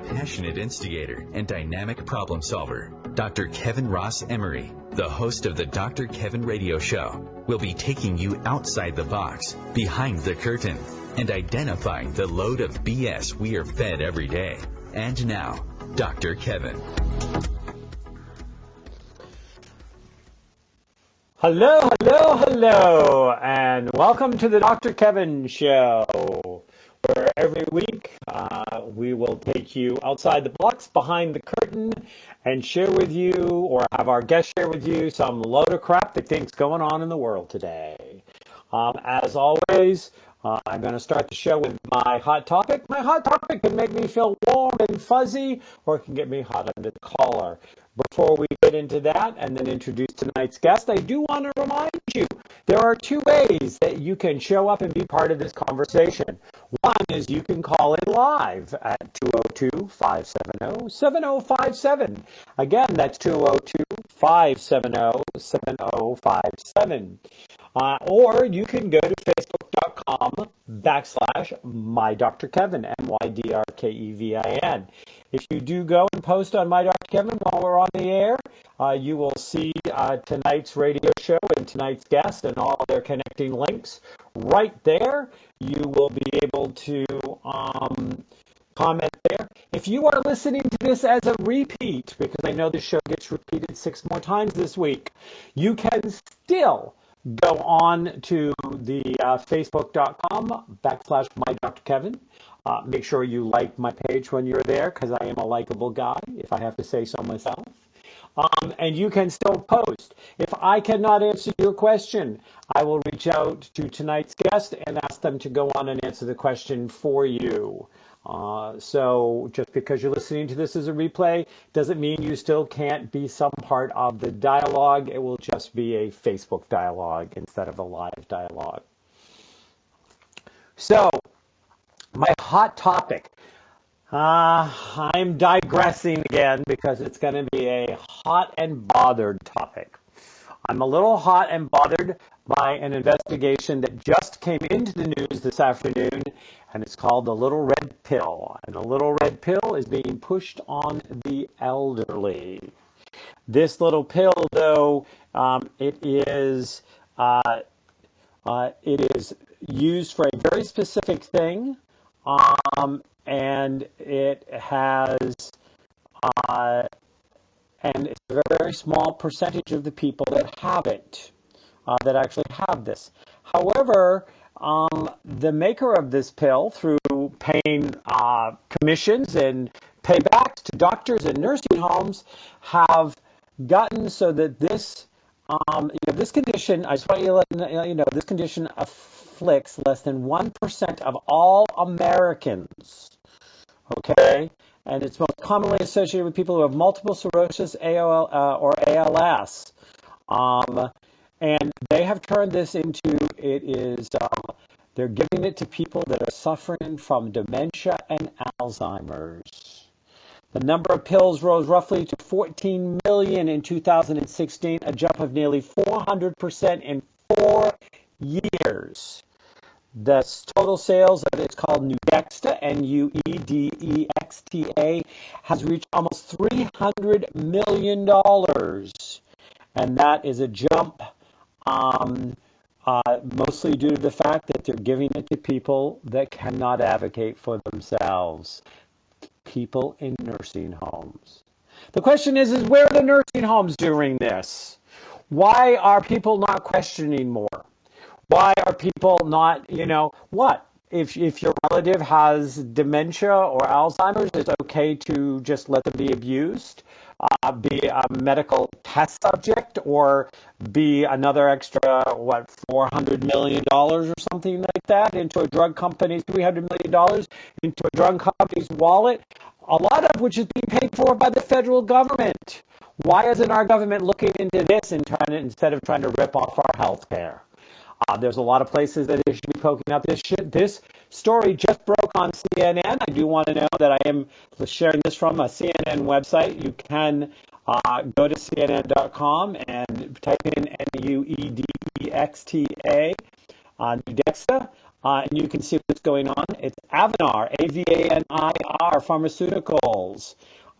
passionate instigator and dynamic problem solver, Dr. Kevin Ross Emery, the host of the Dr. Kevin Radio Show, will be taking you outside the box, behind the curtain, and identifying the load of BS we are fed every day. And now, Dr. Kevin. Hello, and welcome to the Dr. Kevin Show, where every week we will take you outside the box, behind the curtain, and share with you, or have our guests share with you, some load of crap they think's going on in the world today. As always, I'm going to start the show with my hot topic. My hot topic can make me feel warm and fuzzy, or it can get me hot under the collar. Before we get into that and then introduce tonight's guest, I do want to remind you there are two ways that you can show up and be part of this conversation. One is you can call in live at 202-570-7057. Again, that's 202-570-7057. Or you can go to facebook.com/MyDrKevin, MYDRKEVIN. If you do go and post on My Dr. Kevin while we're on the air, you will see tonight's radio show and tonight's guest and all their connecting links right there. You will be able to comment there. If you are listening to this as a repeat, because I know the show gets repeated 6 more times this week, you can still go on to the facebook.com/MyDrKevin. Make sure you like my page when you're there, because I am a likable guy, if I have to say so myself. And you can still post. If I cannot answer your question, I will reach out to tonight's guest and ask them to go on and answer the question for you. So just because you're listening to this as a replay doesn't mean you still can't be some part of the dialogue. It will just be a Facebook dialogue instead of a live dialogue. So, my hot topic. I'm digressing again because it's going to be a hot and bothered topic. I'm a little hot and bothered by an investigation that just came into the news this afternoon, and it's called the Little Red Pill. And the Little Red Pill is being pushed on the elderly. This little pill, though, it is used for a very specific thing, and it has and it's a very small percentage of the people that have it, that actually have this. However, the maker of this pill, through paying commissions and paybacks to doctors and nursing homes, have gotten so that this this condition, I just want you to know, this condition afflicts less than 1% of all Americans. Okay? And it's most commonly associated with people who have multiple sclerosis, or ALS. And they have turned this into, they're giving it to people that are suffering from dementia and Alzheimer's. The number of pills rose roughly to 14 million in 2016, a jump of nearly 400% in 4 years. The total sales of it's called Nuedexta, Nuedexta, has reached almost $300 million. And that is a jump, mostly due to the fact that they're giving it to people that cannot advocate for themselves. People in nursing homes. The question is where are the nursing homes doing this? Why are people not questioning more? Why are people not, what? If your relative has dementia or Alzheimer's, it's okay to just let them be abused, be a medical test subject, or be another extra, $400 million or something like that into a drug company's, $300 million into a drug company's wallet, a lot of which is being paid for by the federal government. Why isn't our government looking into this instead of trying to rip off our health care? There's a lot of places that they should be poking out this shit. This story just broke on CNN. I do want to know that I am sharing this from a CNN website. You can go to CNN.com and type in Nuedexta, Nuedexta, and you can see what's going on. It's Avanir, Avanir Pharmaceuticals.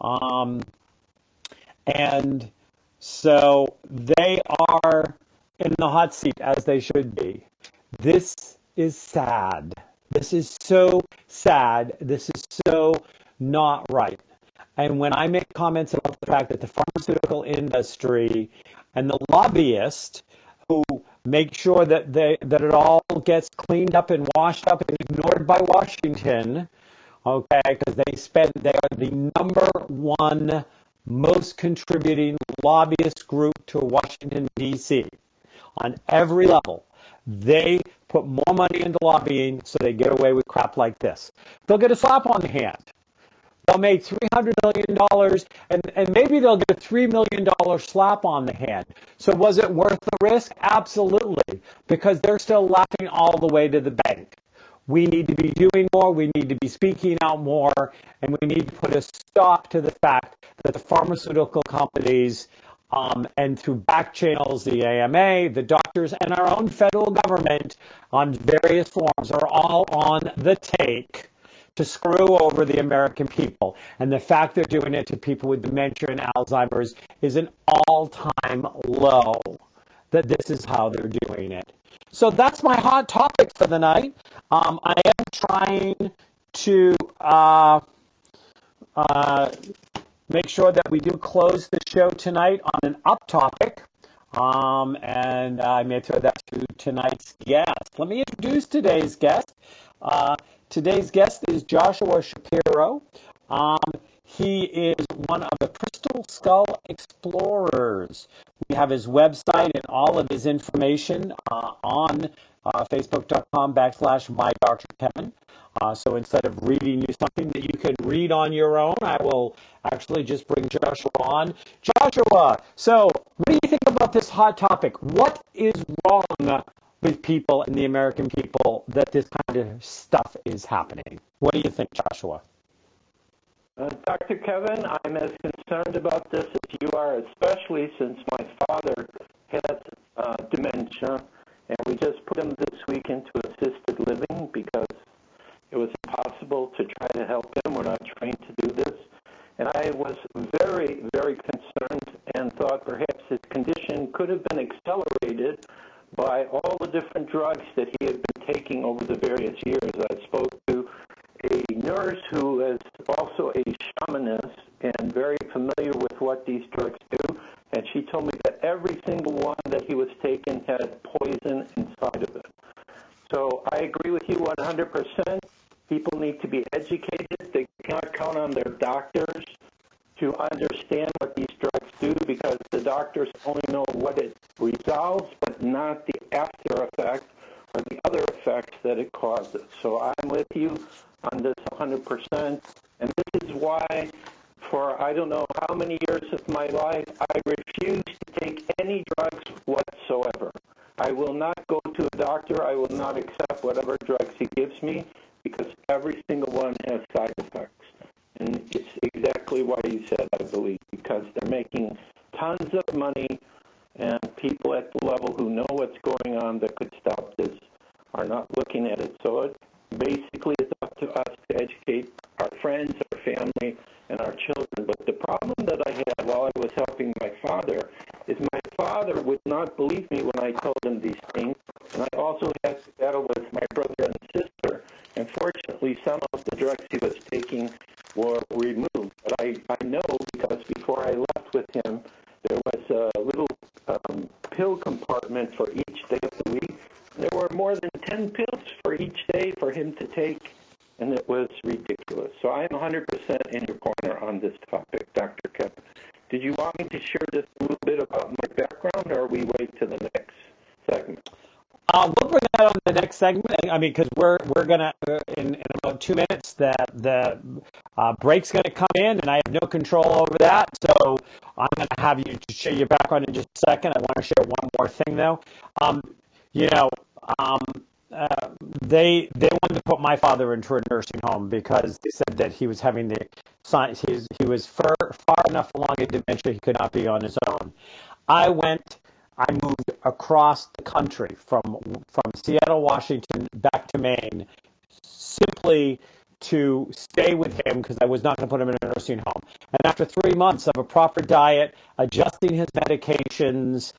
And so they are in the hot seat, as they should be. This is sad. This is so sad. This is so not right. And when I make comments about the fact that the pharmaceutical industry and the lobbyists who make sure that it all gets cleaned up and washed up and ignored by Washington, okay, because they are the number one most contributing lobbyist group to Washington, D.C. on every level. They put more money into lobbying so they get away with crap like this. They'll get a slap on the hand. They'll make $300 million, and maybe they'll get a $3 million slap on the hand. So was it worth the risk? Absolutely, because they're still laughing all the way to the bank. We need to be doing more. We need to be speaking out more, and we need to put a stop to the fact that the pharmaceutical companies and through back channels, the AMA, the doctors, and our own federal government on various forms are all on the take to screw over the American people. And the fact they're doing it to people with dementia and Alzheimer's is an all-time low, that this is how they're doing it. So that's my hot topic for the night. I am trying to make sure that we do close the show tonight on an up topic. And I may throw that to tonight's guest. Let me introduce today's guest. Today's guest is Joshua Shapiro. He is one of the Crystal Skull Explorers. We have his website and all of his information on facebook.com/MyDrKevin. So instead of reading you something that you can read on your own, I will actually just bring Joshua on. Joshua, so what do you think about this hot topic? What is wrong with people and the American people that this kind of stuff is happening? What do you think, Joshua? Dr. Kevin, I'm as concerned about this as you are, especially since my father has dementia, and we just put him this week into assisted living because it was impossible to try to help him. We're not trained to do this. And I was very, very concerned and thought perhaps his condition could have been accelerated by all the different drugs that he had been taking over the various years. I spoke to a nurse who is also a shamanist and very familiar with what these drugs do, and she told me that every single one that he was taking had poison inside of it. So I agree with you 100%. People need to be educated. They cannot count on their doctors to understand what these drugs do because the doctors only know what it resolves, but not the after effect or the other effects that it causes. So I'm with you on this 100%. And this is why for I don't know how many years of my life, I refuse to take any drugs whatsoever. I will not go to a doctor. I will not accept whatever drugs he gives me because every single one has side effects. And it's exactly what you said, I believe, because they're making tons of money, and people at the level who know what's going on that could stop this are not looking at it. So it basically is up to us to educate our friends, our family, and our children. But the problem that I had while I was helping my father is my father would not believe me when I told him these things, and I also had to battle with my brother and sister. And fortunately, some of the drugs he was taking were removed. But I know because before I left with him, there was a little pill compartment for each day of the week. There were more than 10 pills for each day for him to take, and it was ridiculous. So I'm 100% in your corner on this topic, Dr. Kevin. Did you want me to share just a little bit about my background, or we wait to the next segment? We'll bring that on the next segment. I mean, because we're gonna in about 2 minutes the break's gonna come in, and I have no control over that. So I'm gonna have you to share your background in just a second. I want to share one more thing though. They wanted to put my father into a nursing home because they said that he was having the signs. He was far enough along in dementia he could not be on his own. I went I moved across the country from Seattle, Washington, back to Maine, simply to stay with him because I was not going to put him in a nursing home. And after 3 months of a proper diet, adjusting his medications,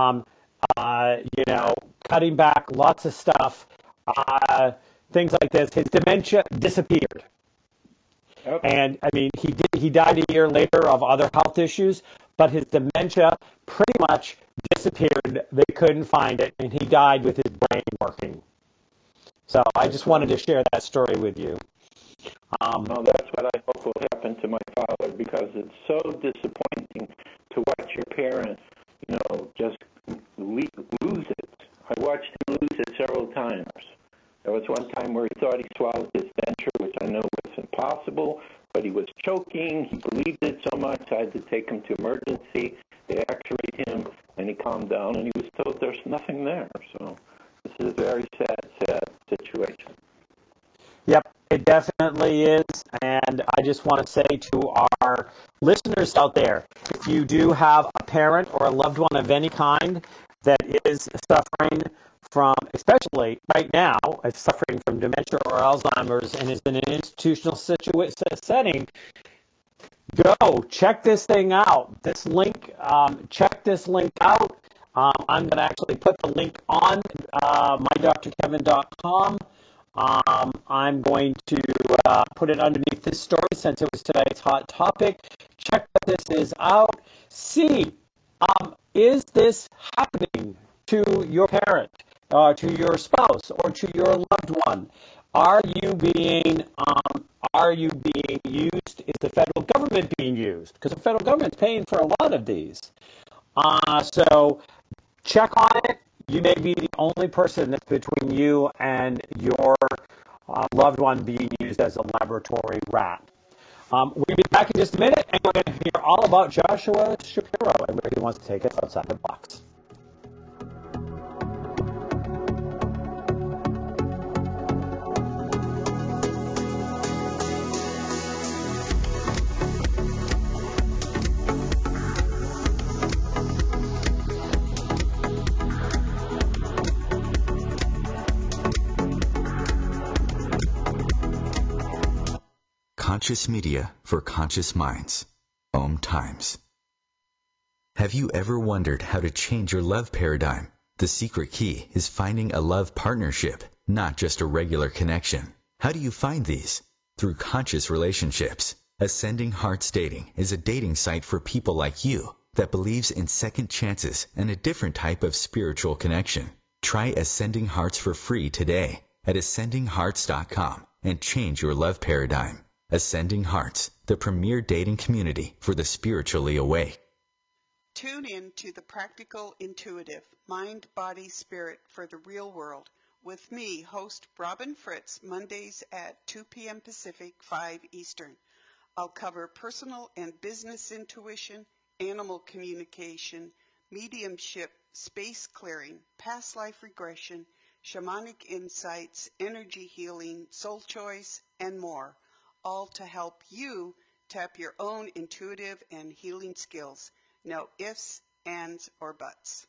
cutting back lots of stuff, things like this, his dementia disappeared. Okay. And I mean, he died a year later of other health issues, but his dementia pretty much disappeared. They couldn't find it, and he died with his brain working. So I just wanted to share that story with you. Well, that's what I hope will happen to my father, because it's so disappointing to watch your parent, just lose it. I watched him lose it several times. There was one time where he thought he swallowed his denture, which I know was impossible, but he was choking. He believed it so much, I had to take him to emergency. They x-rayed him, and he calmed down, and he was told there's nothing there. So this is a very sad situation. Yep, it definitely is. And I just want to say to our listeners out there, if you do have a parent or a loved one of any kind that is suffering from, especially right now, is suffering from dementia or Alzheimer's and is in an institutional setting, go check this thing out. This link, check this link out. I'm going to actually put the link on mydrkevin.com. I'm going to put it underneath this story since it was today's hot topic. Check what this is out. See, is this happening to your parent, to your spouse, or to your loved one? Are you being used? Is the federal government being used? Because the federal government's paying for a lot of these. So check on it. You may be the only person that's between you and your loved one being used as a laboratory rat. We'll be back in just a minute, and we're going to hear all about Joshua Shapiro and where he wants to take us outside the box. Conscious media for conscious minds. Om Times. Have you ever wondered how to change your love paradigm? The secret key is finding a love partnership, not just a regular connection. How do you find these? Through conscious relationships. Ascending Hearts Dating is a dating site for people like you that believes in second chances and a different type of spiritual connection. Try Ascending Hearts for free today at ascendinghearts.com and change your love paradigm. Ascending Hearts, the premier dating community for the spiritually awake. Tune in to the Practical Intuitive, Mind, Body, Spirit for the Real World with me, host Robin Fritz, Mondays at 2 p.m. Pacific, 5 Eastern. I'll cover personal and business intuition, animal communication, mediumship, space clearing, past life regression, shamanic insights, energy healing, soul choice, and more. All to help you tap your own intuitive and healing skills. No ifs, ands, or buts.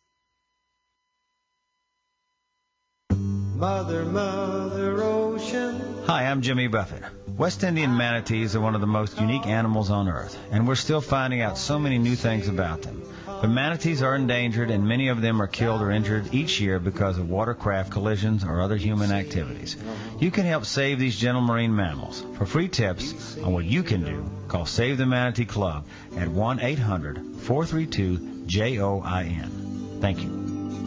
Mother, Mother Ocean. Hi, I'm Jimmy Buffett. West Indian manatees are one of the most unique animals on Earth, and we're still finding out so many new things about them. But manatees are endangered, and many of them are killed or injured each year because of watercraft collisions or other human activities. You can help save these gentle marine mammals. For free tips on what you can do, call Save the Manatee Club at 1-800-432-JOIN. Thank you.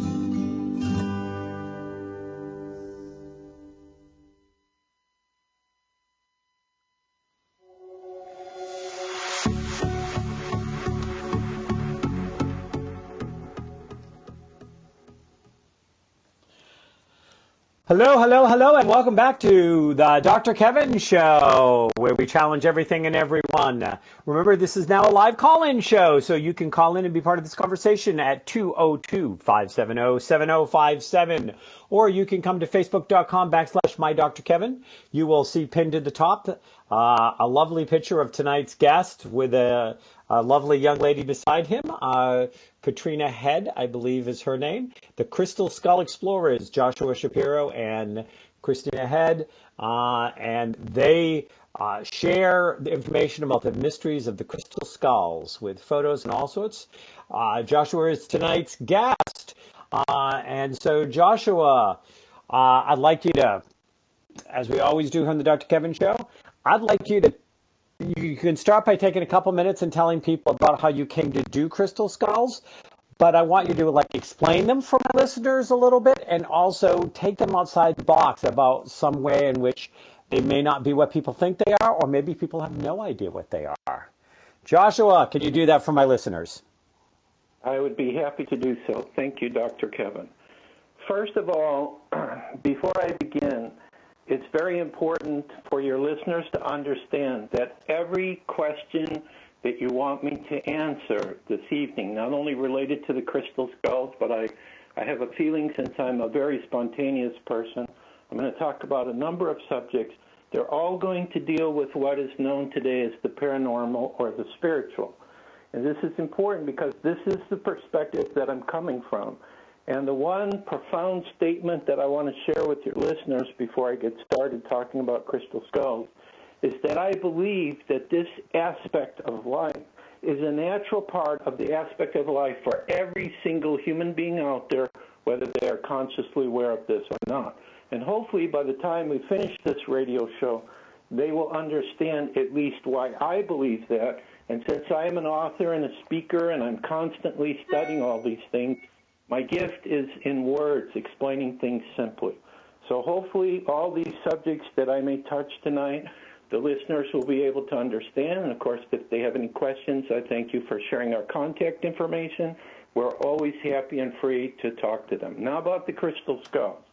Hello, and welcome back to the Dr. Kevin Show, where we challenge everything and everyone. Remember, this is now a live call-in show, so you can call in and be part of this conversation at 202-570-7057, or you can come to facebook.com/MyDrKevin. You will see pinned to the top a lovely picture of tonight's guest with a lovely young lady beside him. Katrina Head, I believe is her name. The Crystal Skull Explorers, Joshua Shapiro and Christina Head, and they share the information about the mysteries of the crystal skulls with photos and all sorts. Joshua is tonight's guest. And so, Joshua, I'd like you to, as we always do on the Dr. Kevin Show, I'd like you to, you can start by taking a couple minutes and telling people about how you came to do crystal skulls. But I want you to explain them for my listeners a little bit, and also take them outside the box about some way in which they may not be what people think they are, or maybe people have no idea what they are. Joshua, can you do that for my listeners? I would be happy to do so. Thank you, Dr. Kevin. First of all, before I begin, it's very important for your listeners to understand that every question that you want me to answer this evening, not only related to the crystal skulls, but I have a feeling, since I'm a very spontaneous person, I'm going to talk about a number of subjects. They're all going to deal with what is known today as the paranormal or the spiritual. And this is important because this is the perspective that I'm coming from. And the one profound statement that I want to share with your listeners before I get started talking about crystal skulls is that I believe that this aspect of life is a natural part of the aspect of life for every single human being out there, whether they are consciously aware of this or not. And hopefully by the time we finish this radio show, they will understand at least why I believe that. And since I am an author and a speaker and I'm constantly studying all these things, my gift is in words, explaining things simply. So hopefully all these subjects that I may touch tonight, the listeners will be able to understand. And, of course, if they have any questions, I thank you for sharing our contact information. We're always happy and free to talk to them. Now about the crystal skulls.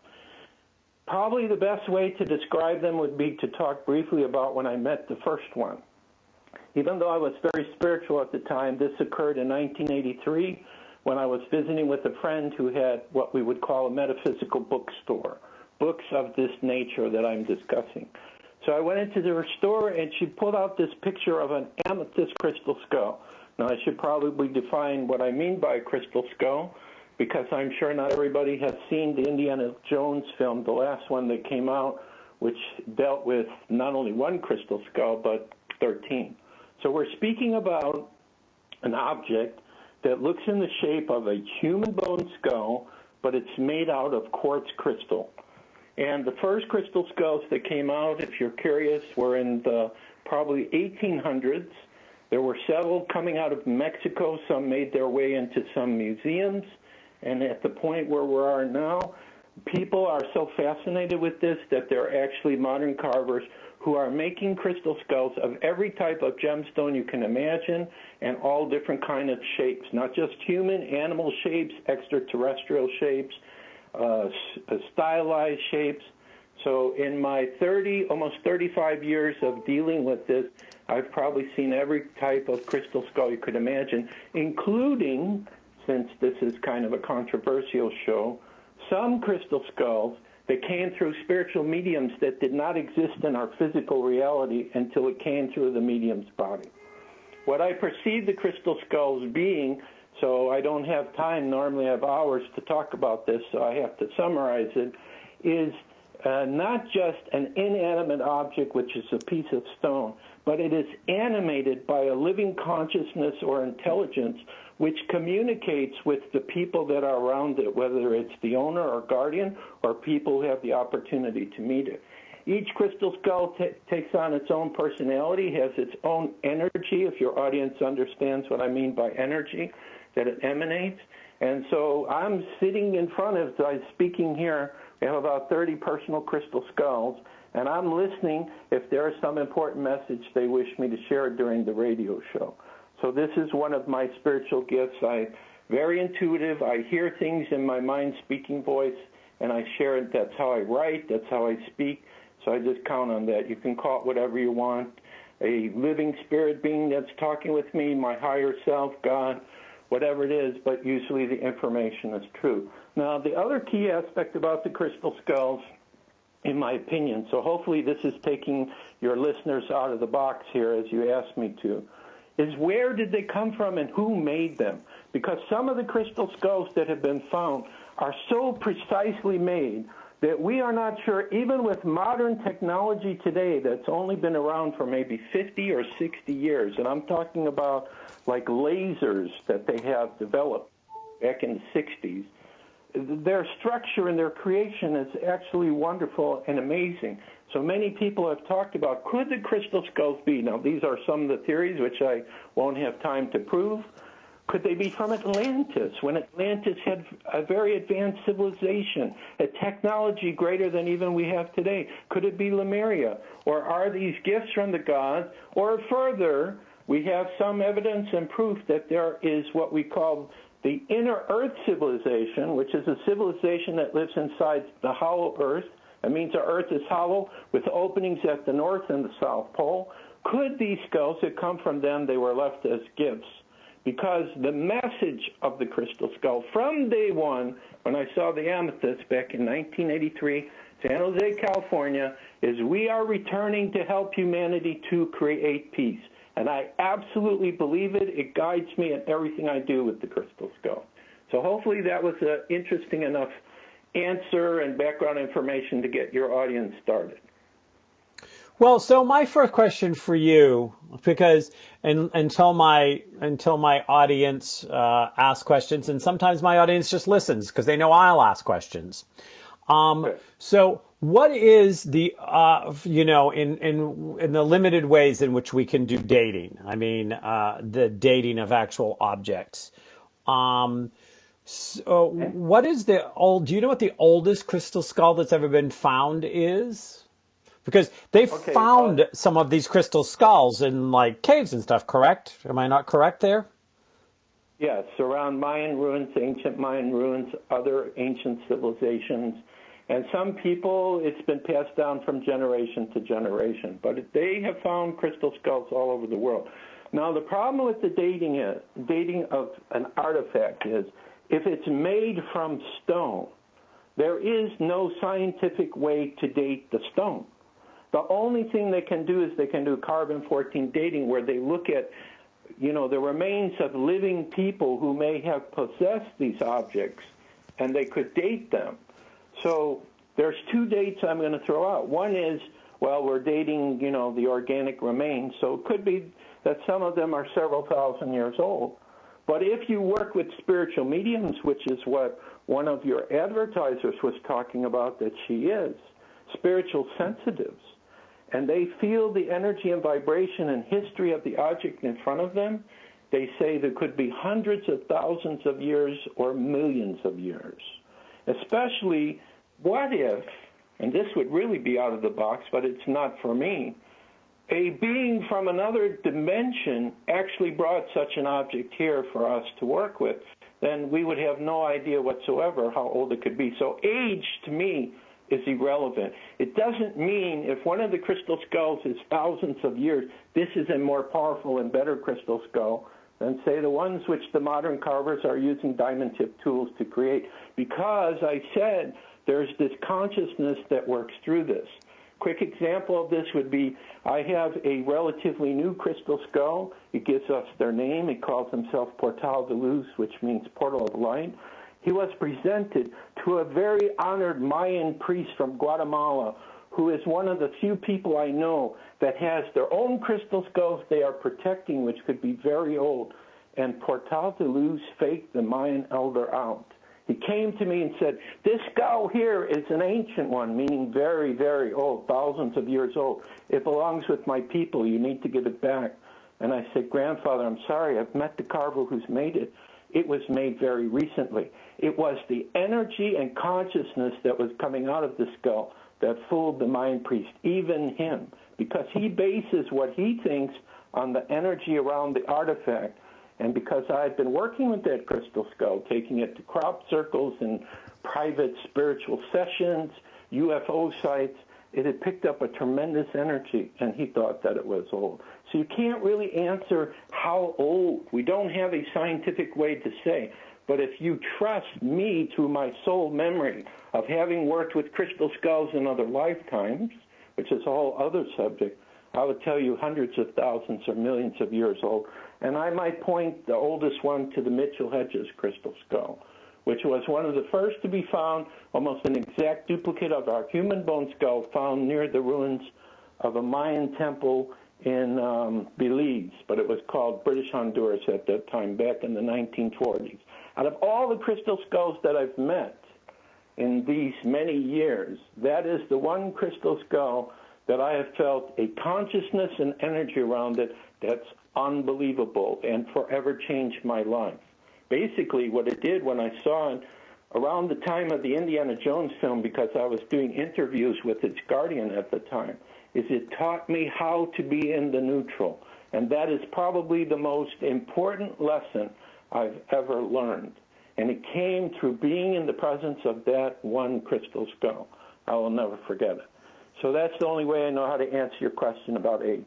Probably the best way to describe them would be to talk briefly about when I met the first one. Even though I was very spiritual at the time, this occurred in 1983 when I was visiting with a friend who had what we would call a metaphysical bookstore, books of this nature that I'm discussing. So I went into her store, and she pulled out this picture of an amethyst crystal skull. Now, I should probably define what I mean by a crystal skull, because I'm sure not everybody has seen the Indiana Jones film, the last one that came out, which dealt with not only one crystal skull, but 13. So we're speaking about an object that looks in the shape of a human bone skull, but it's made out of quartz crystal. And the first crystal skulls that came out, if you're curious, were in the probably 1800s. There were several coming out of Mexico. Some made their way into some museums. And at the point where we are now, people are so fascinated with this that there are actually modern carvers who are making crystal skulls of every type of gemstone you can imagine and all different kind of shapes, not just human, animal shapes, extraterrestrial shapes, stylized shapes. So in my almost 35 years of dealing with this, I've probably seen every type of crystal skull you could imagine, including, since this is kind of a controversial show, some crystal skulls that came through spiritual mediums that did not exist in our physical reality until it came through the medium's body. What I perceive the crystal skulls being, so I don't have time, normally I have hours to talk about this, so I have to summarize it, is not just an inanimate object, which is a piece of stone, but it is animated by a living consciousness or intelligence which communicates with the people that are around it, whether it's the owner or guardian or people who have the opportunity to meet it. Each crystal skull takes on its own personality, has its own energy, if your audience understands what I mean by energy, that it emanates. And so I'm sitting in front of, I'm speaking here, we have about 30 personal crystal skulls, and I'm listening if there is some important message they wish me to share during the radio show. So this is one of my spiritual gifts. I'm very intuitive. I hear things in my mind speaking voice, and I share it. That's how I write. That's how I speak. So I just count on that. You can call it whatever you want. A living spirit being that's talking with me, my higher self, God, whatever it is, but usually the information is true. Now, the other key aspect about the crystal skulls, in my opinion, so hopefully this is taking your listeners out of the box here as you asked me to, is where did they come from and who made them? Because some of the crystal skulls that have been found are so precisely made that we are not sure, even with modern technology today that's only been around for maybe 50 or 60 years, and I'm talking about like lasers that they have developed back in the 60s, their structure and their creation is actually wonderful and amazing. So many people have talked about, could the crystal skulls be? Now, these are some of the theories which I won't have time to prove. Could they be from Atlantis, when Atlantis had a very advanced civilization, a technology greater than even we have today? Could it be Lemuria? Or are these gifts from the gods? Or further, we have some evidence and proof that there is what we call the inner earth civilization, which is a civilization that lives inside the hollow earth. That means the earth is hollow with openings at the north and the south pole. Could these skulls that come from them, they were left as gifts? Because the message of the crystal skull from day one, when I saw the amethyst back in 1983, San Jose, California, is we are returning to help humanity to create peace. And I absolutely believe it. It guides me in everything I do with the crystal skull. So hopefully that was an interesting enough answer and background information to get your audience started. Well, so my first question for you, because until my audience asks questions, and sometimes my audience just listens because they know I'll ask questions. So what is the in the limited ways in which we can do dating? I mean, the dating of actual objects. So what is do you know what the oldest crystal skull that's ever been found is? Because they found some of these crystal skulls in like caves and stuff, correct? Am I not correct there? Yes, around Mayan ruins, ancient Mayan ruins, other ancient civilizations. And some people, it's been passed down from generation to generation. But they have found crystal skulls all over the world. Now, the problem with the dating of an artifact is, if it's made from stone, there is no scientific way to date the stone. The only thing they can do is they can do carbon-14 dating, where they look at, the remains of living people who may have possessed these objects, and they could date them. So there's two dates I'm going to throw out. One is, we're dating, the organic remains, so it could be that some of them are several thousand years old. But if you work with spiritual mediums, which is what one of your advertisers was talking about that she is, spiritual sensitives, and they feel the energy and vibration and history of the object in front of them, they say there could be hundreds of thousands of years or millions of years. Especially, what if, and this would really be out of the box, but it's not for me, a being from another dimension actually brought such an object here for us to work with, then we would have no idea whatsoever how old it could be. So age, to me, is irrelevant. It doesn't mean if one of the crystal skulls is thousands of years, this is a more powerful and better crystal skull than, say, the ones which the modern carvers are using diamond tip tools to create. Because I said there's this consciousness that works through this. Quick example of this would be, I have a relatively new crystal skull. It gives us their name. It calls himself Portal de Luz, which means portal of light. He was presented to a very honored Mayan priest from Guatemala, who is one of the few people I know that has their own crystal skulls they are protecting, which could be very old. And Portal de Luz faked the Mayan elder out. He came to me and said, this skull here is an ancient one, meaning very, very old, thousands of years old. It belongs with my people. You need to give it back. And I said, grandfather, I'm sorry. I've met the carver who's made it. It was made very recently. It was the energy and consciousness that was coming out of the skull that fooled the Mayan priest, even him, because he bases what he thinks on the energy around the artifact. And because I've been working with that crystal skull, taking it to crop circles and private spiritual sessions, UFO sites, it had picked up a tremendous energy, and he thought that it was old. So you can't really answer how old. We don't have a scientific way to say. But if you trust me through my soul memory of having worked with crystal skulls in other lifetimes, which is a whole other subject, I would tell you hundreds of thousands or millions of years old. And I might point the oldest one to the Mitchell Hedges crystal skull, which was one of the first to be found, almost an exact duplicate of our human bone skull found near the ruins of a Mayan temple in Belize, but it was called British Honduras at that time, back in the 1940s. Out of all the crystal skulls that I've met in these many years, that is the one crystal skull that I have felt a consciousness and energy around it that's unbelievable and forever changed my life. Basically, what it did when I saw it around the time of the Indiana Jones film, because I was doing interviews with its guardian at the time, is it taught me how to be in the neutral. And that is probably the most important lesson I've ever learned. And it came through being in the presence of that one crystal skull. I will never forget it. So that's the only way I know how to answer your question about age.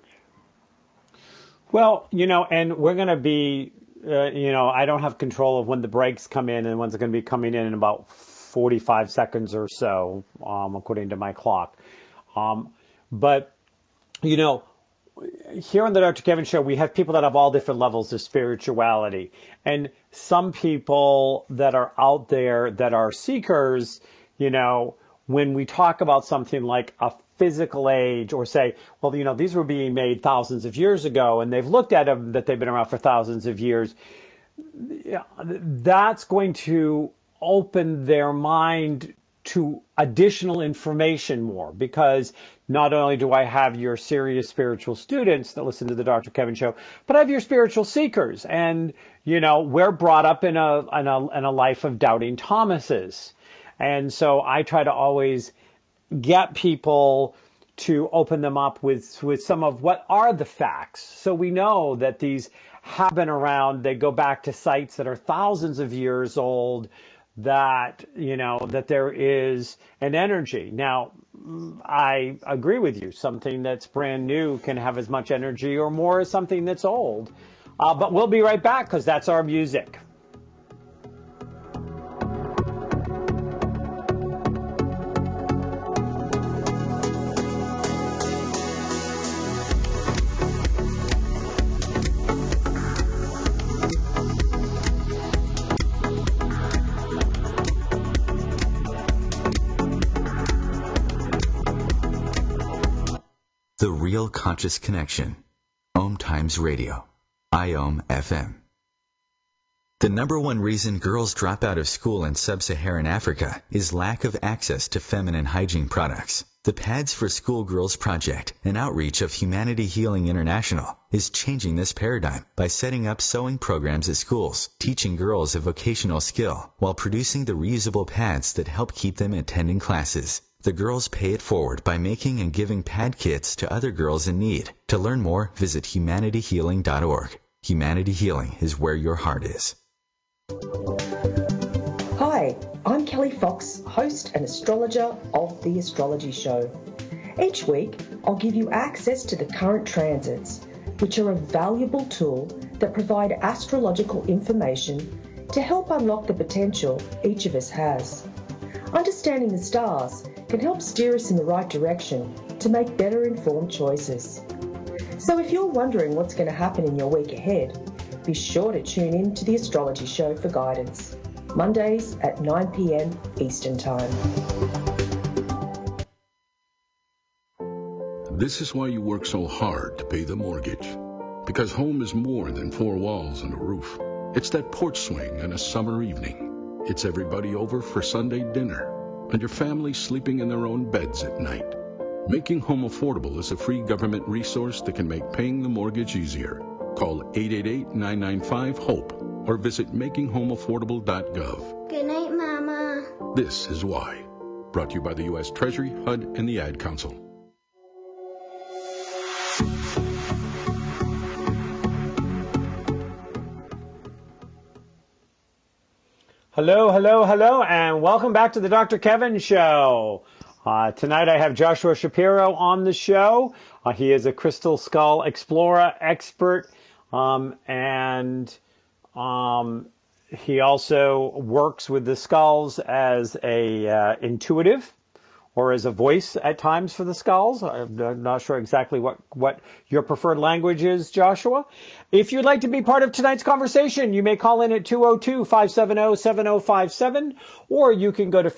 Well, and we're going to be, I don't have control of when the breaks come in, and when's going to be coming in about 45 seconds or so, according to my clock. But, here on the Dr. Kevin Show, we have people that have all different levels of spirituality. And some people that are out there that are seekers, when we talk about something like a physical age, or say, well, these were being made thousands of years ago, and they've looked at them that they've been around for thousands of years, that's going to open their mind to additional information more, because not only do I have your serious spiritual students that listen to the Dr. Kevin Show, but I have your spiritual seekers. And, we're brought up in a life of doubting Thomases. And so I try to always get people to open them up with some of what are the facts. So we know that these have been around. They go back to sites that are thousands of years old, that, that there is an energy. Now, I agree with you. Something that's brand new can have as much energy or more as something that's old. But we'll be right back, because that's our music. The Real Conscious Connection. Om Times Radio. IOM FM. The number one reason girls drop out of school in sub-Saharan Africa is lack of access to feminine hygiene products. The Pads for Schoolgirls Project, an outreach of Humanity Healing International, is changing this paradigm by setting up sewing programs at schools, teaching girls a vocational skill, while producing the reusable pads that help keep them attending classes. The girls pay it forward by making and giving pad kits to other girls in need. To learn more, visit humanityhealing.org. Humanity Healing is where your heart is. Hi, I'm Kelly Fox, host and astrologer of The Astrology Show. Each week, I'll give you access to the current transits, which are a valuable tool that provide astrological information to help unlock the potential each of us has. Understanding the stars can help steer us in the right direction to make better informed choices. So if you're wondering what's going to happen in your week ahead, be sure to tune in to The Astrology Show for guidance, Mondays at 9 p.m. Eastern Time. This is why you work so hard to pay the mortgage. Because home is more than four walls and a roof. It's that porch swing and a summer evening. It's everybody over for Sunday dinner, and your family sleeping in their own beds at night. Making Home Affordable is a free government resource that can make paying the mortgage easier. Call 888-995-HOPE or visit makinghomeaffordable.gov. Good night, Mama. This is why. Brought to you by the U.S. Treasury, HUD, and the Ad Council. Hello, hello, hello, and welcome back to the Dr. Kevin Show. Tonight I have Joshua Shapiro on the show. He is a crystal skull explorer expert, and he also works with the skulls as a intuitive, or as a voice at times for the skulls. I'm not sure exactly what your preferred language is, Joshua. If you'd like to be part of tonight's conversation, you may call in at 202-570-7057, or you can go to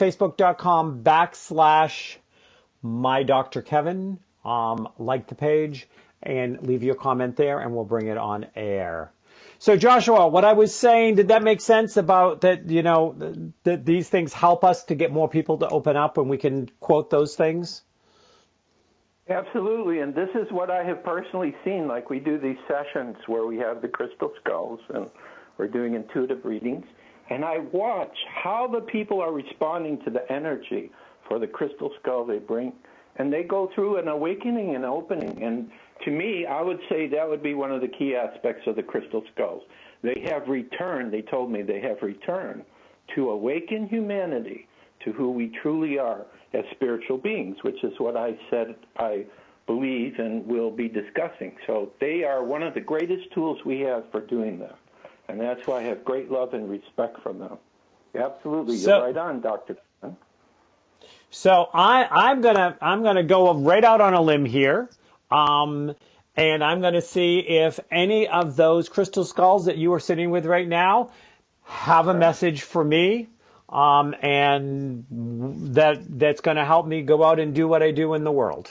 facebook.com/MyDrKevin, like the page, and leave your comment there, and we'll bring it on air. So, Joshua, what I was saying, did that make sense about that, that these things help us to get more people to open up and we can quote those things? Absolutely, and this is what I have personally seen. Like, we do these sessions where we have the crystal skulls and we're doing intuitive readings, and I watch how the people are responding to the energy for the crystal skull they bring, and they go through an awakening and opening. And to me, I would say that would be one of the key aspects of the crystal skulls. They have returned, they told me they have returned to awaken humanity to who we truly are as spiritual beings, which is what I said I believe and will be discussing. So they are one of the greatest tools we have for doing that. And that's why I have great love and respect from them. Absolutely. You're right on, Dr. So I'm gonna go right out on a limb here. And I'm going to see if any of those crystal skulls that you are sitting with right now have a message for me, and that's going to help me go out and do what I do in the world.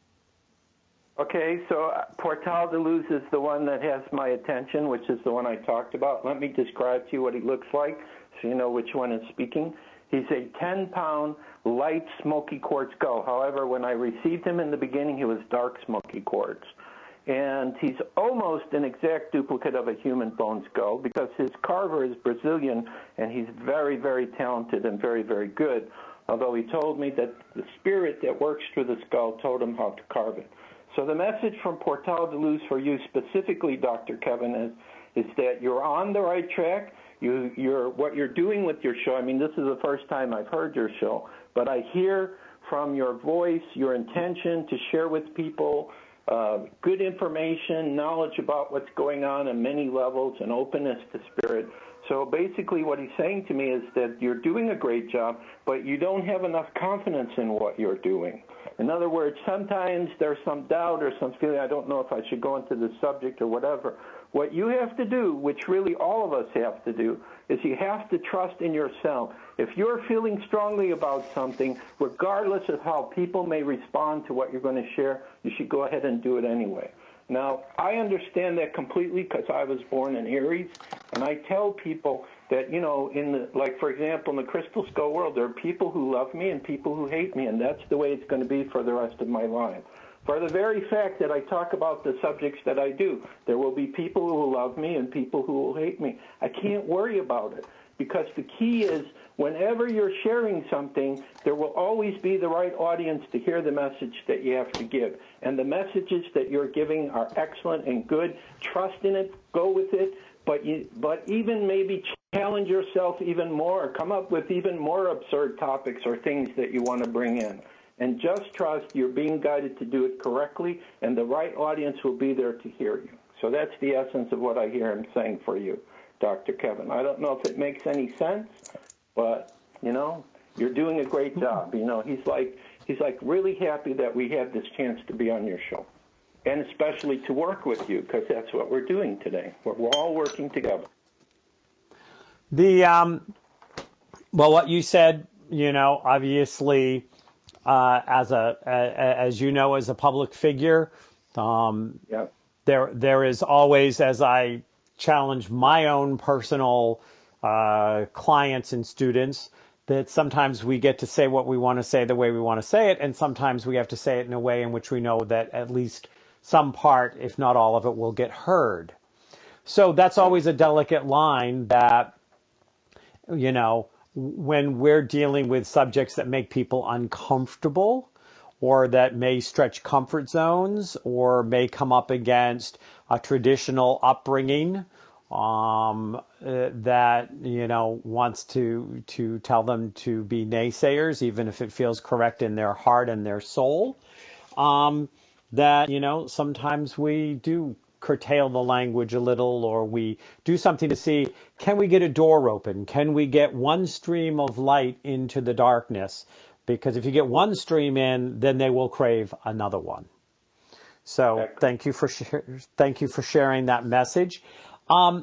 Okay, so Portal de Luz is the one that has my attention, which is the one I talked about. Let me describe to you what he looks like so you know which one is speaking. He's a 10-pound light smoky quartz skull. However, when I received him in the beginning, he was dark smoky quartz. And he's almost an exact duplicate of a human bone skull because his carver is Brazilian, and he's very, very talented and very, very good, although he told me that the spirit that works through the skull told him how to carve it. So the message from Portal de Luz for you specifically, Dr. Kevin, is that you're on the right track. What you're doing with your show, I mean, this is the first time I've heard your show, but I hear from your voice your intention to share with people good information, knowledge about what's going on many levels, and openness to spirit. So basically what he's saying to me is that you're doing a great job, but you don't have enough confidence in what you're doing. In other words, sometimes there's some doubt or some feeling, I don't know if I should go into the subject or whatever. What you have to do, which really all of us have to do, is you have to trust in yourself. If you're feeling strongly about something, regardless of how people may respond to what you're going to share, you should go ahead and do it anyway. Now, I understand that completely because I was born in Aries, and I tell people that, like, for example, in the crystal skull world, there are people who love me and people who hate me, and that's the way it's going to be for the rest of my life. For the very fact that I talk about the subjects that I do, there will be people who will love me and people who will hate me. I can't worry about it because the key is whenever you're sharing something, there will always be the right audience to hear the message that you have to give. And the messages that you're giving are excellent and good. Trust in it. Go with it. But even maybe challenge yourself even more. Come up with even more absurd topics or things that you want to bring in. And just trust you're being guided to do it correctly, and the right audience will be there to hear you. So that's the essence of what I hear him saying for you, Dr. Kevin. I don't know if it makes any sense, but, you're doing a great job. He's like really happy that we had this chance to be on your show, and especially to work with you, because that's what we're doing today. We're all working together. Well, what you said, obviously, as a public figure, there is always, as I challenge my own personal clients and students, that sometimes we get to say what we want to say the way we want to say it, and sometimes we have to say it in a way in which we know that at least some part, if not all of it, will get heard. So that's always a delicate line that, when we're dealing with subjects that make people uncomfortable or that may stretch comfort zones or may come up against a traditional upbringing that, wants to tell them to be naysayers, even if it feels correct in their heart and their soul. That, sometimes we do curtail the language a little, or we do something to see, can we get a door open? Can we get one stream of light into the darkness? Because if you get one stream in, then they will crave another one. So thank you for sharing that message. So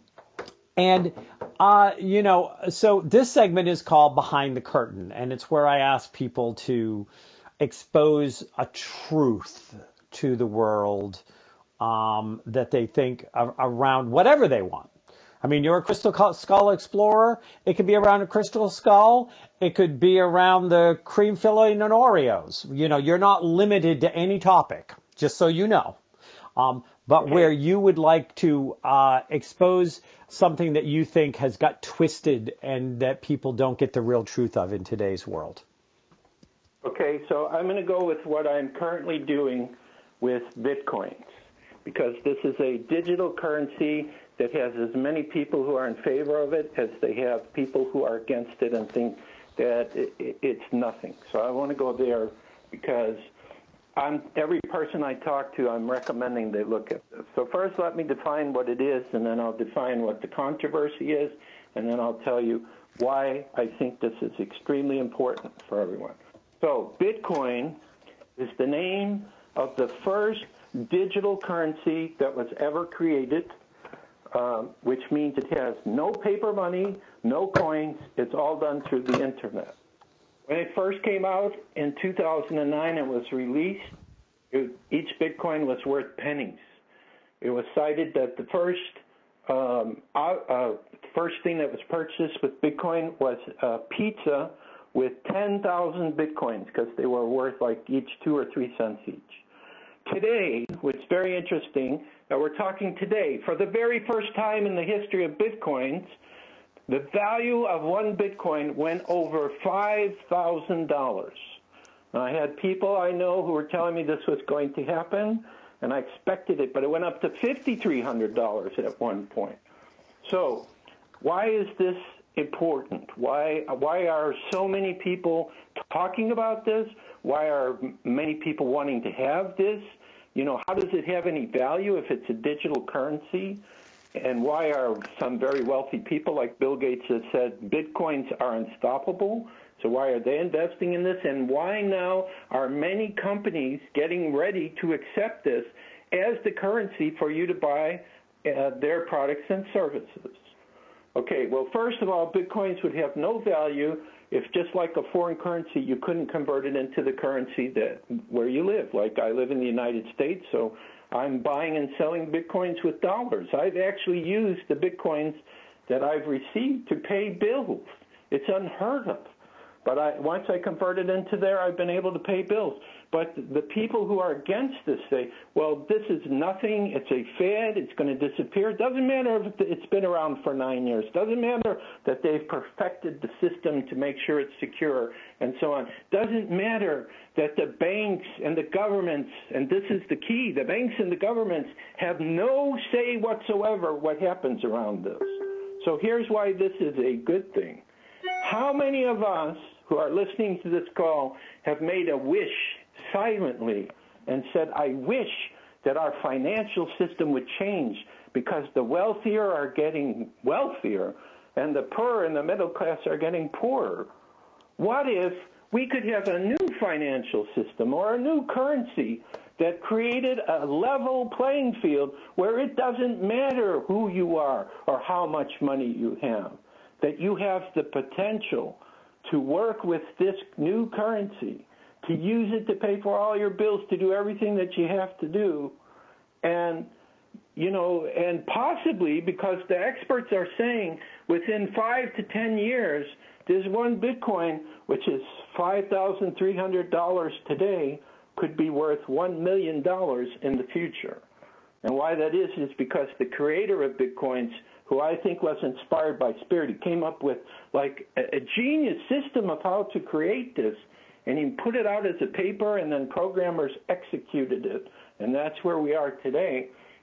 this segment is called Behind the Curtain, and it's where I ask people to expose a truth to the world that they think around whatever they want. I mean, you're a crystal skull explorer. It could be around a crystal skull. It could be around the cream filling and Oreos. You're not limited to any topic, just so you know. But where you would like to expose something that you think has got twisted and that people don't get the real truth of in today's world. Okay, so I'm going to go with what I'm currently doing with Bitcoins, because this is a digital currency that has as many people who are in favor of it as they have people who are against it and think that it's nothing. So I want to go there because every person I talk to, I'm recommending they look at this. So first let me define what it is, and then I'll define what the controversy is, and then I'll tell you why I think this is extremely important for everyone. So Bitcoin is the name of the first digital currency that was ever created, which means it has no paper money, no coins. It's all done through the internet. When it first came out in 2009, it was released. Each Bitcoin was worth pennies. It was cited that the first thing that was purchased with Bitcoin was a pizza with 10,000 Bitcoins, because they were worth like each 2 or 3 cents each. Today, what's very interesting, that we're talking today, for the very first time in the history of Bitcoins, the value of one Bitcoin went over $5,000. Now, I had people I know who were telling me this was going to happen, and I expected it, but it went up to $5,300 at one point. So why is this important? Why are so many people talking about this? Why are many people wanting to have this? How does it have any value if it's a digital currency? And why are some very wealthy people like Bill Gates have said Bitcoins are unstoppable? So why are they investing in this? And why now are many companies getting ready to accept this as the currency for you to buy their products and services? Okay, well, first of all, Bitcoins would have no value if, just like a foreign currency, you couldn't convert it into the currency where you live. Like I live in the United States, so I'm buying and selling Bitcoins with dollars. I've actually used the Bitcoins that I've received to pay bills. It's unheard of. But once I convert it into there, I've been able to pay bills. But the people who are against this say, well, this is nothing. It's a fad. It's going to disappear. It doesn't matter if it's been around for 9 years. It doesn't matter that they've perfected the system to make sure it's secure and so on. It doesn't matter that the banks and the governments, and this is the key, the banks and the governments have no say whatsoever what happens around this. So here's why this is a good thing. How many of us who are listening to this call have made a wish silently and said, I wish that our financial system would change because the wealthier are getting wealthier and the poor and the middle class are getting poorer? What if we could have a new financial system or a new currency that created a level playing field where it doesn't matter who you are or how much money you have, that you have the potential to work with this new currency, to use it to pay for all your bills, to do everything that you have to do. And, and possibly, because the experts are saying within 5 to 10 years, this one Bitcoin, which is $5,300 today, could be worth $1 million in the future. And why that is because the creator of Bitcoins, who I think was inspired by Spirit, he came up with like a genius system of how to create this, and he put it out as a paper, and then programmers executed it. And that's where we are today.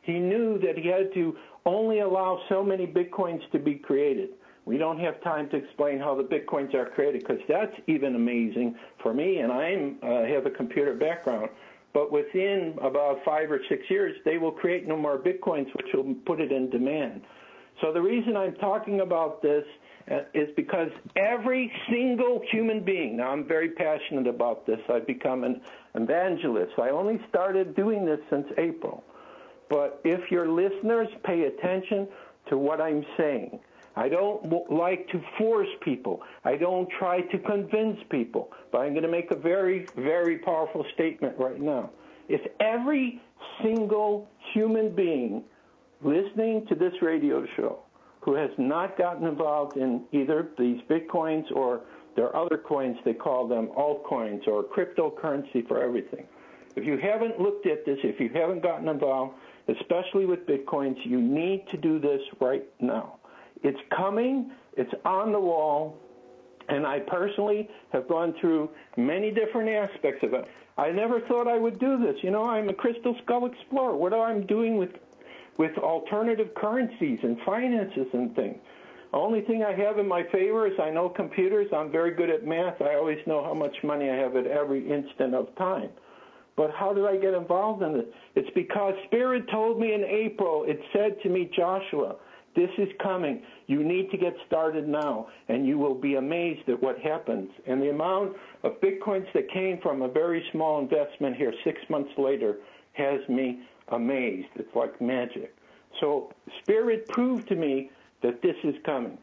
He knew that he had to only allow so many Bitcoins to be created. We don't have time to explain how the Bitcoins are created because that's even amazing for me, and I have a computer background. But within about 5 or 6 years, they will create no more Bitcoins, which will put it in demand. So the reason I'm talking about this is because every single human being, now I'm very passionate about this. I've become an evangelist. I only started doing this since April. But if your listeners pay attention to what I'm saying, I don't like to force people. I don't try to convince people. But I'm going to make a very, very powerful statement right now. If every single human being listening to this radio show who has not gotten involved in either these Bitcoins or their other coins, they call them altcoins or cryptocurrency for everything. If you haven't looked at this, if you haven't gotten involved, especially with Bitcoins, you need to do this right now. It's coming, it's on the wall, and I personally have gone through many different aspects of it. I never thought I would do this. You know, I'm a crystal skull explorer. What am I doing with alternative currencies and finances and things? The only thing I have in my favor is I know computers. I'm very good at math. I always know how much money I have at every instant of time. But how did I get involved in this? It's because Spirit told me in April, it said to me, Joshua, this is coming. You need to get started now, and you will be amazed at what happens. And the amount of Bitcoins that came from a very small investment here 6 months later has me amazed. It's like magic. So Spirit proved to me that this is coming.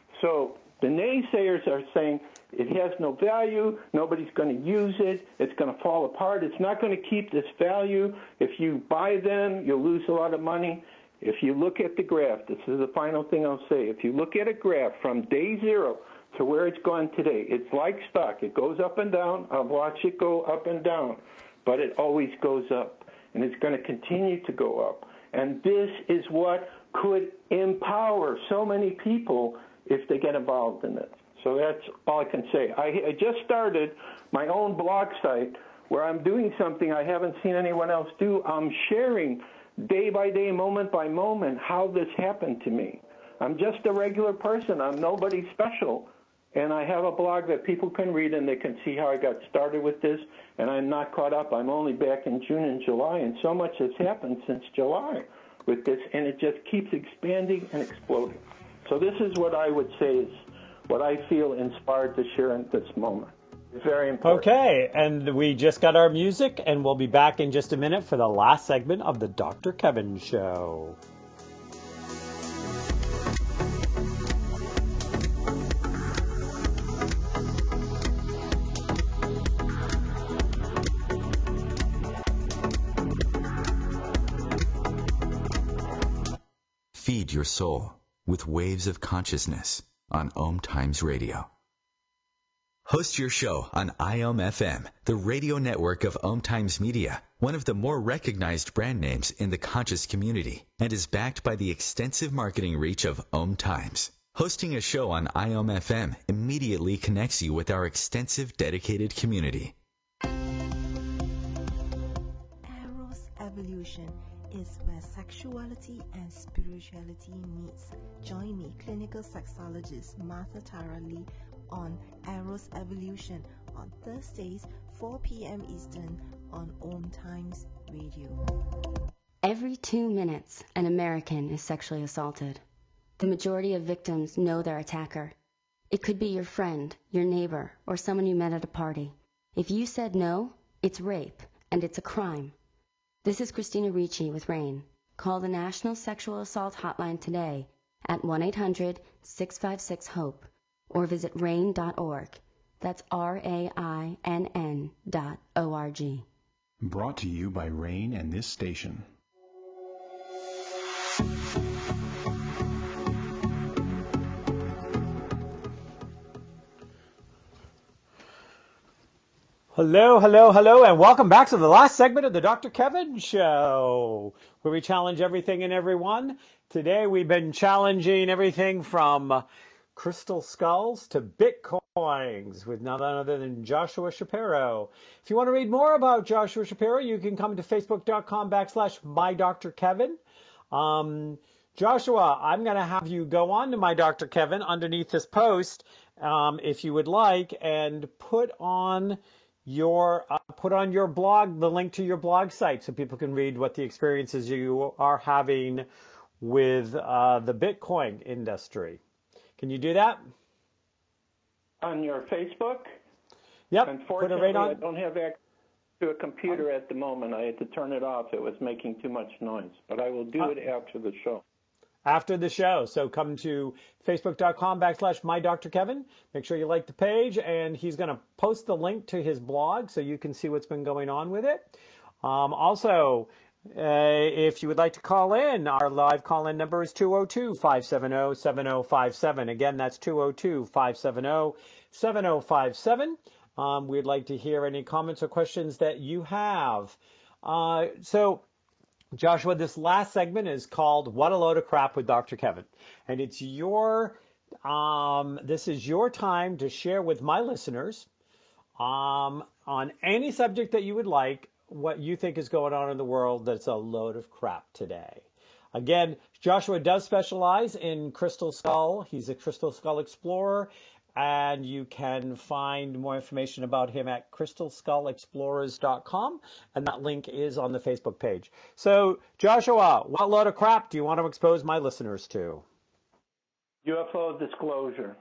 So the naysayers are saying it has no value, nobody's going to use it, it's going to fall apart, it's not going to keep this value. If you buy them, you'll lose a lot of money. If you look at the graph, this is the final thing I'll say. If you look at a graph from day zero to where it's gone today, it's like stock. It goes up and down. I've watched it go up and down, but it always goes up, and it's going to continue to go up. And this is what could empower so many people if they get involved in it. So that's all I can say. I just started my own blog site where I'm doing something I haven't seen anyone else do. I'm sharing day by day, moment by moment, how this happened to me. I'm just a regular person. I'm nobody special. And I have a blog that people can read, and they can see how I got started with this. And I'm not caught up. I'm only back in June and July, and so much has happened since July with this, and it just keeps expanding and exploding. So this is what I would say is what I feel inspired to share in this moment. Very important. Okay, and we just got our music, and we'll be back in just a minute for the last segment of the Dr. Kevin Show. Feed your soul with waves of consciousness on Om Times Radio. Host your show on IOM FM, the radio network of Om Times Media, one of the more recognized brand names in the conscious community, and is backed by the extensive marketing reach of Om Times. Hosting a show on IOM FM immediately connects you with our extensive dedicated community. Eros Evolution is where sexuality and spirituality meets. Join me, clinical sexologist Martha Tara Lee, on Eros Evolution on Thursdays, 4 p.m. Eastern on Om Times Radio. Every 2 minutes, an American is sexually assaulted. The majority of victims know their attacker. It could be your friend, your neighbor, or someone you met at a party. If you said no, it's rape, and it's a crime. This is Christina Ricci with RAIN. Call the National Sexual Assault Hotline today at 1-800-656-HOPE or visit RAIN.org. That's RAINN.org. Brought to you by RAIN and this station. Hello, hello, hello, and welcome back to the last segment of the Dr. Kevin Show, where we challenge everything and everyone. Today we've been challenging everything from crystal skulls to Bitcoins with none other than Joshua Shapiro. If you want to read more about Joshua Shapiro, you can come to facebook.com/mydrkevin. Joshua, I'm going to have you go on to My Dr. Kevin underneath this post, if you would like, and put on your blog, the link to your blog site, so people can read what the experiences you are having with the Bitcoin industry. Can you do that? On your Facebook? Yep. Unfortunately, put it right on. I don't have access to a computer at the moment. I had to turn it off. It was making too much noise. But I will do it after the show. After the show. So come to facebook.com/MyDrKevin. Make sure you like the page, and he's going to post the link to his blog so you can see what's been going on with it. Also, if you would like to call in, our live call-in number is 202-570-7057. Again, that's 202-570-7057. We'd like to hear any comments or questions that you have. So, Joshua, this last segment is called What a Load of Crap with Dr. Kevin. And it's this is your time to share with my listeners on any subject that you would like, what you think is going on in the world that's a load of crap today. Again, Joshua does specialize in crystal skull. He's a crystal skull explorer, and you can find more information about him at crystalskullexplorers.com, and that link is on the Facebook page. So, Joshua, what load of crap do you want to expose my listeners to? UFO disclosure.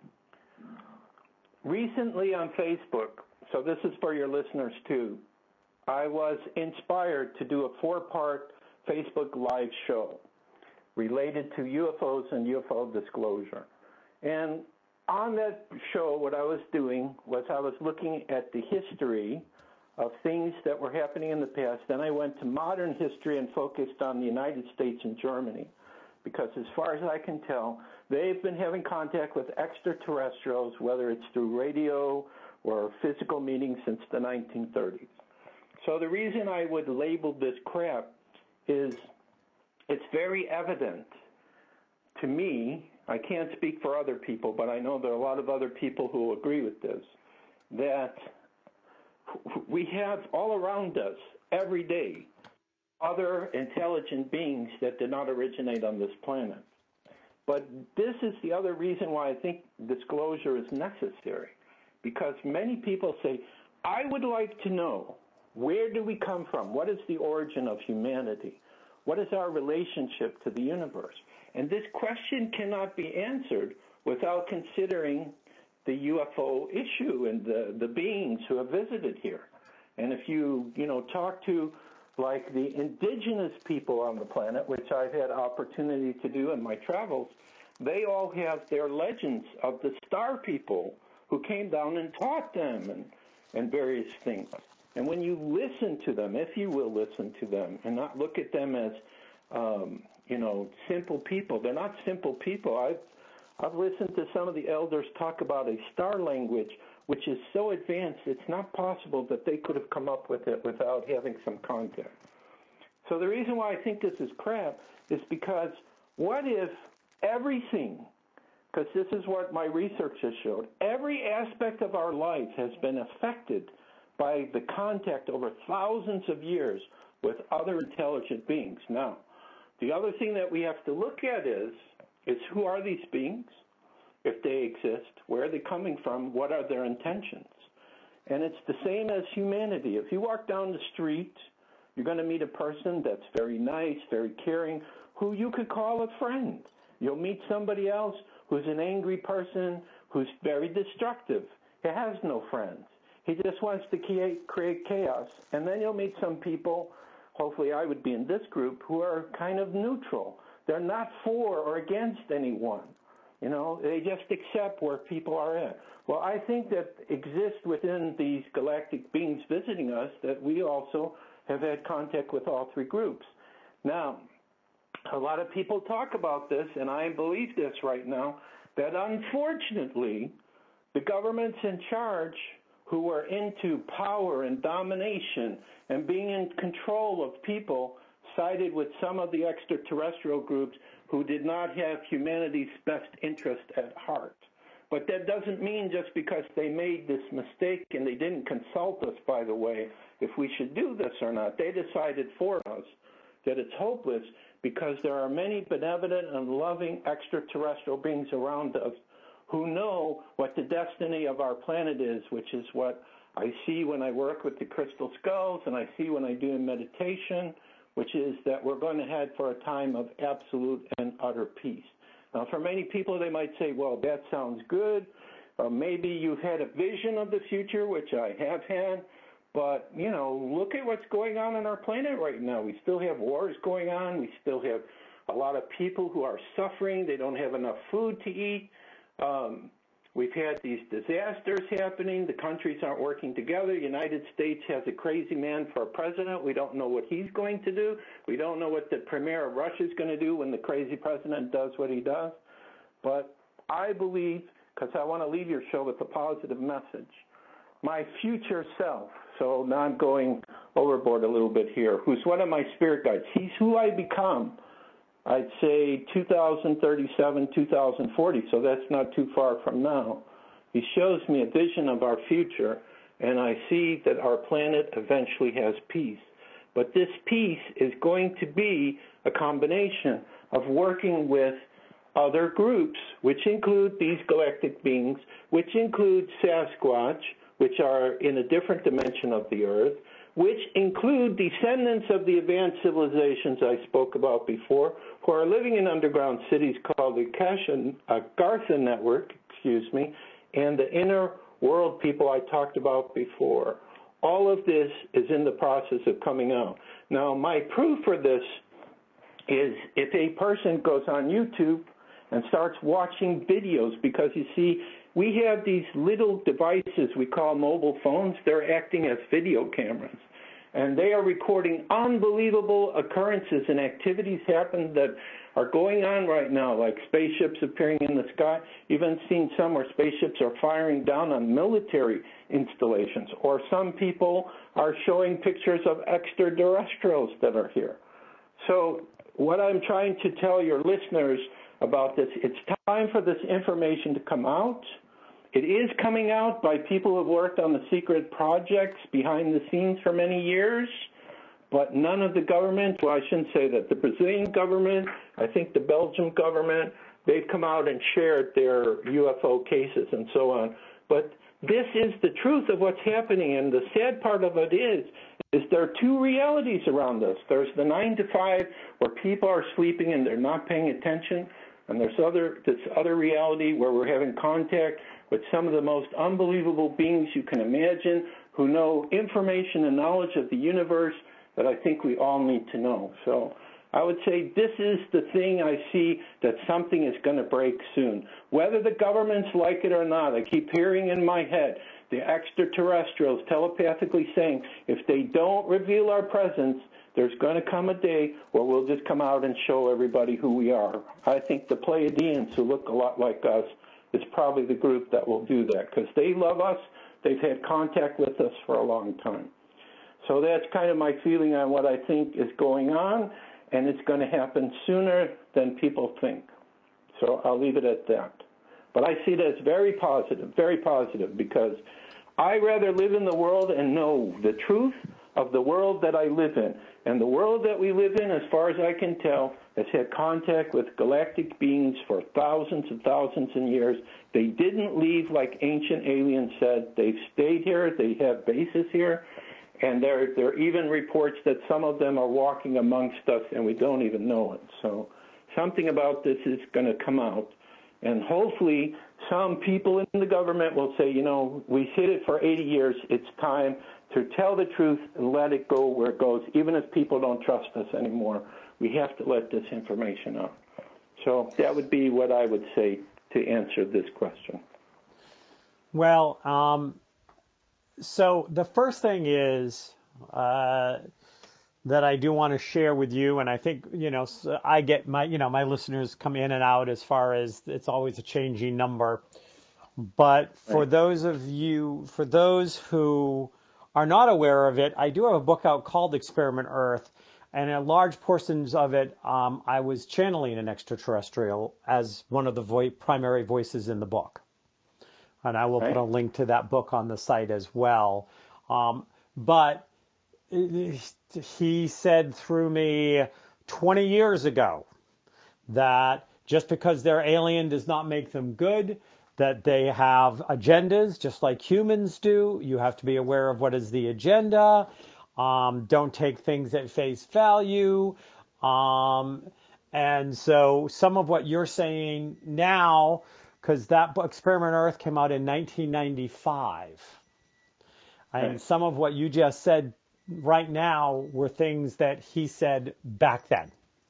Recently on Facebook, so this is for your listeners too, I was inspired to do a 4-part Facebook Live show related to UFOs and UFO disclosure. And on that show, what I was doing was I was looking at the history of things that were happening in the past. Then I went to modern history and focused on the United States and Germany, because as far as I can tell, they've been having contact with extraterrestrials, whether it's through radio or physical meetings, since the 1930s. So the reason I would label this crap is it's very evident to me. I can't speak for other people, but I know there are a lot of other people who agree with this, that we have all around us every day other intelligent beings that did not originate on this planet. But this is the other reason why I think disclosure is necessary, because many people say, I would like to know, where do we come from? What is the origin of humanity? What is our relationship to the universe? And this question cannot be answered without considering the UFO issue and the beings who have visited here. And if you talk to like the indigenous people on the planet, which I've had opportunity to do in my travels, they all have their legends of the star people who came down and taught them and various things. And when you listen to them, if you will listen to them and not look at them as, simple people. They're not simple people. I've listened to some of the elders talk about a star language which is so advanced it's not possible that they could have come up with it without having some contact. So the reason why I think this is crap is because what if everything, because this is what my research has showed, every aspect of our life has been affected by the contact over thousands of years with other intelligent beings. Now, the other thing that we have to look at is who are these beings, if they exist, where are they coming from, what are their intentions? And it's the same as humanity. If you walk down the street, you're going to meet a person that's very nice, very caring, who you could call a friend. You'll meet somebody else who's an angry person, who's very destructive. He has no friends. He just wants to create chaos. And then you'll meet some people, hopefully I would be in this group, who are kind of neutral. They're not for or against anyone. They just accept where people are at. Well, I think that exists within these galactic beings visiting us that we also have had contact with all three groups. Now, a lot of people talk about this, and I believe this right now, that unfortunately the governments in charge who are into power and domination and being in control of people sided with some of the extraterrestrial groups who did not have humanity's best interest at heart. But that doesn't mean just because they made this mistake and they didn't consult us, by the way, if we should do this or not. They decided for us that it's hopeless because there are many benevolent and loving extraterrestrial beings around us who know what the destiny of our planet is, which is what I see when I work with the crystal skulls and I see when I do meditation, which is that we're going to head for a time of absolute and utter peace. Now, for many people, they might say, well, that sounds good. Or maybe you've had a vision of the future, which I have had. But, you know, look at what's going on our planet right now. We still have wars going on. We still have a lot of people who are suffering. They don't have enough food to eat. We've had these disasters happening. The countries aren't working together. The United States has a crazy man for a president. We don't know what he's going to do. We don't know what the premier of Russia is going to do when the crazy president does what he does. But I believe, because I want to leave your show with a positive message, my future self, so now I'm going overboard a little bit here, who's one of my spirit guides. He's who I become. I'd say 2037, 2040, so that's not too far from now. He shows me a vision of our future, and I see that our planet eventually has peace. But this peace is going to be a combination of working with other groups, which include these galactic beings, which include Sasquatch, which are in a different dimension of the Earth, which include descendants of the advanced civilizations I spoke about before, who are living in underground cities called the Gartha Network, and the inner world people I talked about before. All of this is in the process of coming out. Now, my proof for this is if a person goes on YouTube and starts watching videos, because you see, we have these little devices we call mobile phones. They're acting as video cameras. And they are recording unbelievable occurrences and activities happen that are going on right now, like spaceships appearing in the sky. You've even seen some where spaceships are firing down on military installations. Or some people are showing pictures of extraterrestrials that are here. So what I'm trying to tell your listeners about this, it's time for this information to come out. It is coming out by people who have worked on the secret projects behind the scenes for many years, but none of the government, well, I shouldn't say that, the Brazilian government, I think the Belgian government, they've come out and shared their UFO cases and so on. But this is the truth of what's happening, and the sad part of it is there are two realities around us. There's the 9 to 5 where people are sleeping and they're not paying attention, and there's this other reality where we're having contact with some of the most unbelievable beings you can imagine who know information and knowledge of the universe that I think we all need to know. So I would say this is the thing I see that something is going to break soon. Whether the governments like it or not, I keep hearing in my head the extraterrestrials telepathically saying, if they don't reveal our presence, there's going to come a day where we'll just come out and show everybody who we are. I think the Pleiadians, who look a lot like us, is probably the group that will do that because they love us. They've had contact with us for a long time. So that's kind of my feeling on what I think is going on, and it's going to happen sooner than people think. So I'll leave it at that. But I see it as very positive, because I rather live in the world and know the truth of the world that I live in. And the world that we live in, as far as I can tell, has had contact with galactic beings for thousands and thousands of years. They didn't leave like ancient aliens said. They've stayed here. They have bases here. And there are even reports that some of them are walking amongst us and we don't even know it. So something about this is going to come out. And hopefully some people in the government will say, you know, we hid it for 80 years. It's time to tell the truth and let it go where it goes. Even if people don't trust us anymore, we have to let this information out. So that would be what I would say to answer this question. Well, so the first thing is that I do want to share with you, and I think, you know, I get my listeners come in and out as far as it's always a changing number. But for those who are not aware of it, I do have a book out called Experiment Earth, and in large portions of it, I was channeling an extraterrestrial as one of the primary voices in the book. And I will put a link to that book on the site as well. But he said through me 20 years ago, that just because they're alien does not make them good, that they have agendas just like humans do. You have to be aware of what is the agenda. Don't take things at face value. And so some of what you're saying now, because that book, Experiment Earth, came out in 1995. And some of what you just said right now were things that he said back then.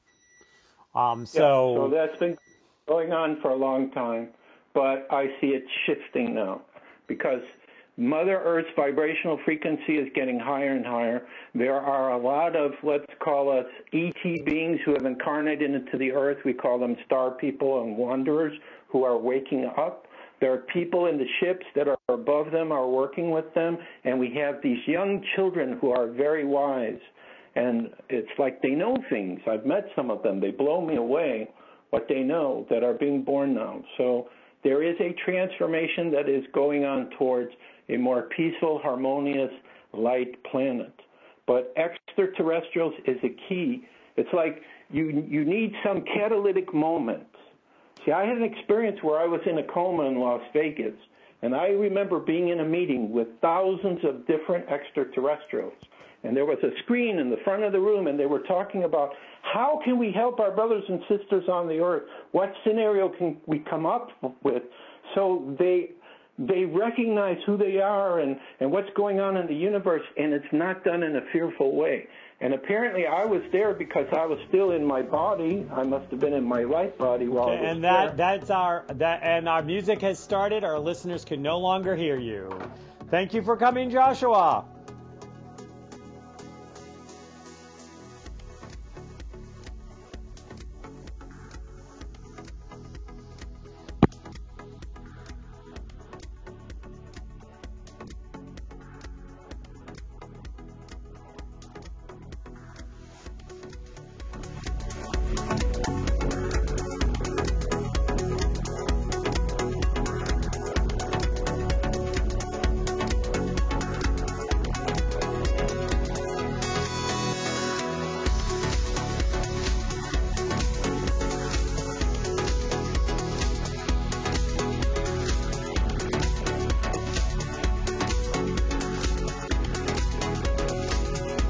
So that's been going on for a long time, but I see it shifting now because Mother Earth's vibrational frequency is getting higher and higher. There are a lot of, let's call us ET beings who have incarnated into the Earth. We call them star people and wanderers who are waking up. There are people in the ships that are above them, are working with them, and we have these young children who are very wise. And it's like they know things. I've met some of them. They blow me away what they know that are being born now. So there is a transformation that is going on towards a more peaceful, harmonious, light planet. But extraterrestrials is a key. It's like you need some catalytic moment. See, I had an experience where I was in a coma in Las Vegas, and I remember being in a meeting with thousands of different extraterrestrials. And there was a screen in the front of the room, and they were talking about how can we help our brothers and sisters on the Earth? What scenario can we come up with? So they recognize who they are and what's going on in the universe, and it's not done in a fearful way. And apparently I was there because I was still in my body. I must have been in my light body while I was there. And our music has started. Our listeners can no longer hear you. Thank you for coming, Joshua.